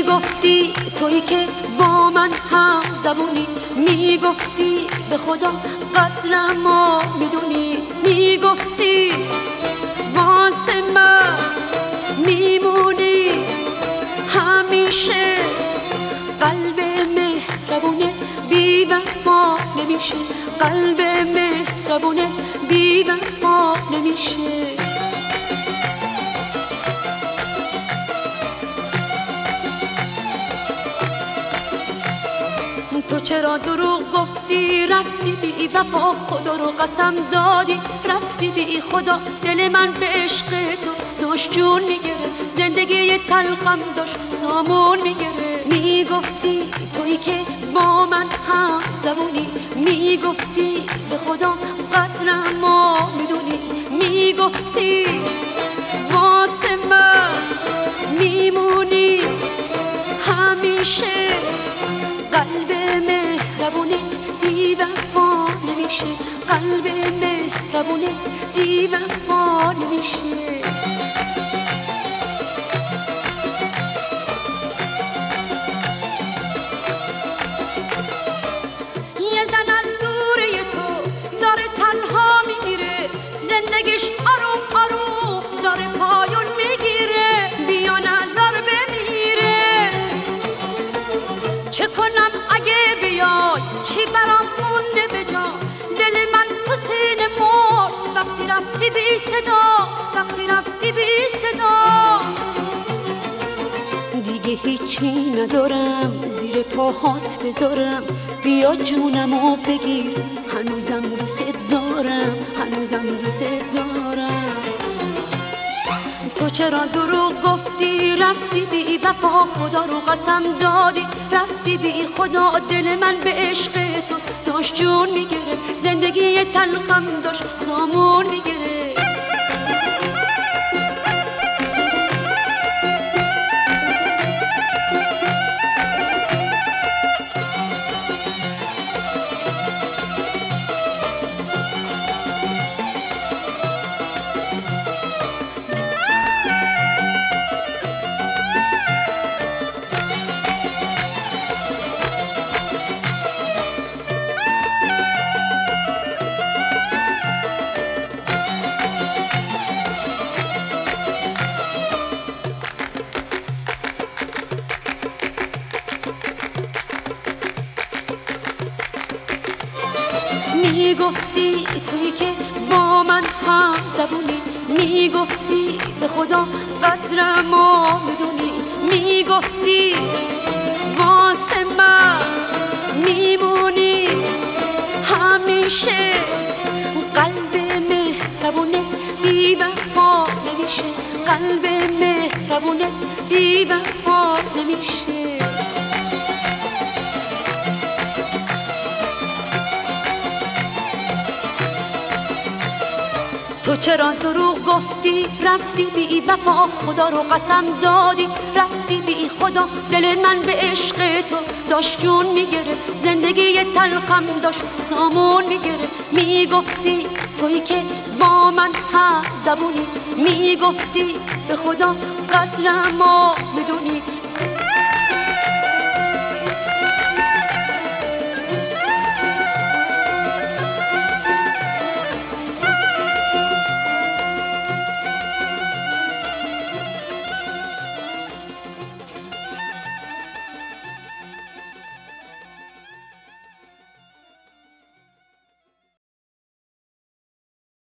میگفتی تویی که با من هم زبونی، میگفتی به خدا قدرمو میدونی، میگفتی واسه من میمونی همیشه. قلب مهربونه بی وفا نمیشه، قلب مهربونه بی وفا نمیشه. تو چرا دروغ گفتی رفتی بی وفا، خدا رو قسم دادی رفتی بی خدا. دل من به عشق تو داشت جون میگیره، زندگی تلخم داشت سامون میگیره. میگفتی تویی که با من هم زبونی، میگفتی به خدا قدرمو میدونی، میگفتی واسه من میمونی همیشه. قلب مهربونت بی وفا نمیشه، قلب مهربونت بی وفا نمیشه. یه زن از دوره تو داره تنها میگیره، زندگیش آروم آروم داره پایون میگیره. بیا نظر بمیره، چه کنم اگه بیای، چی برام مونده به جا. دل من تو سینه مرد وقتی رفتی بی صدا، وقتی رفتی بی صدا. دیگه هیچی ندارم زیر پاهات بذارم، بیا جونمو بگیر هنوزم دوست دارم، هنوزم دوست دارم. تو چرا دروغ گفتی رفتی بی وفا، خدا رو قسم دادی رفتی بی خدا. دل من به عشق تو داشت جون میگیره، زندگی تلخم داشت سامون میگیره. میگفتی تویی که با من هم زبونی، میگفتی به خدا قدرمو میدونی، میگفتی واسه من میمونی همیشه. قلب مهربونت بی وفا نمیشه، قلب مهربونت بی وفا نمیشه. تو چرا دروغ گفتی رفتی بی وفا، خدا رو قسم دادی رفتی بی خدا. دل من به عشق تو داشت جون میگیره، زندگی تلخم داشت سامون میگیره. میگفتی تویی که با من هم زبونی، میگفتی به خدا قدرمو میدونی،